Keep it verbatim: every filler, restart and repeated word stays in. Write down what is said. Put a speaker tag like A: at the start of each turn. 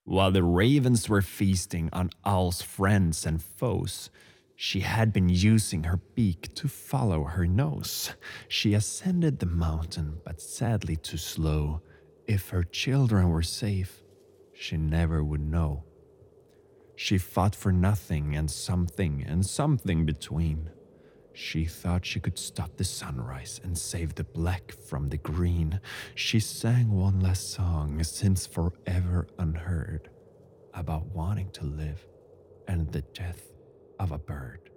A: While the ravens were feasting on Owl's friends and foes, she had been using her beak to follow her nose. She ascended the mountain, but sadly too slow. If her children were safe, she never would know. She fought for nothing and something and something between. She thought she could stop the sunrise and save the black from the green. She sang one last song, since forever unheard, about wanting to live and the death of a bird.